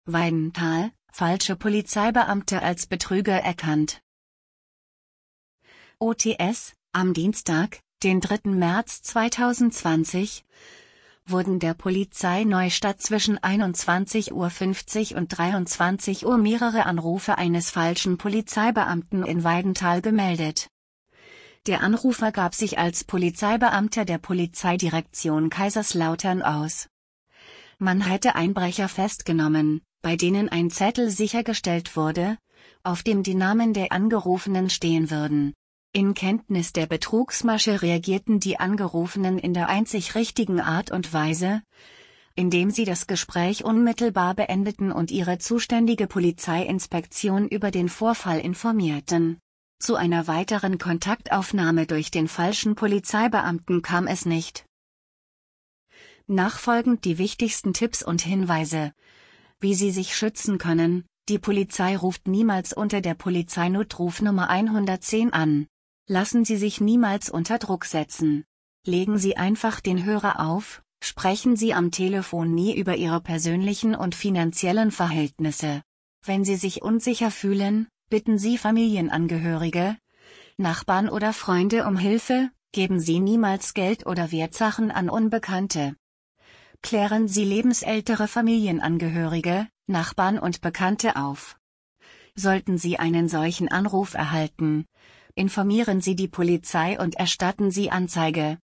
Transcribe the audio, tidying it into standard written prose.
Weidenthal, falsche Polizeibeamte als Betrüger erkannt. OTS, am Dienstag, den 3. März 2020, wurden der Polizei Neustadt zwischen 21:50 Uhr und 23 Uhr mehrere Anrufe eines falschen Polizeibeamten in Weidenthal gemeldet. Der Anrufer gab sich als Polizeibeamter der Polizeidirektion Kaiserslautern aus. Man hätte Einbrecher festgenommen, bei denen ein Zettel sichergestellt wurde, auf dem die Namen der Angerufenen stehen würden. In Kenntnis der Betrugsmasche reagierten die Angerufenen in der einzig richtigen Art und Weise, indem sie das Gespräch unmittelbar beendeten und ihre zuständige Polizeiinspektion über den Vorfall informierten. Zu einer weiteren Kontaktaufnahme durch den falschen Polizeibeamten kam es nicht. Nachfolgend die wichtigsten Tipps und Hinweise, wie Sie sich schützen können. Die Polizei ruft niemals unter der Polizeinotrufnummer 110 an. Lassen Sie sich niemals unter Druck setzen. Legen Sie einfach den Hörer auf, sprechen Sie am Telefon nie über Ihre persönlichen und finanziellen Verhältnisse. Wenn Sie sich unsicher fühlen, bitten Sie Familienangehörige, Nachbarn oder Freunde um Hilfe, geben Sie niemals Geld oder Wertsachen an Unbekannte. Klären Sie lebensältere Familienangehörige, Nachbarn und Bekannte auf. Sollten Sie einen solchen Anruf erhalten, informieren Sie die Polizei und erstatten Sie Anzeige.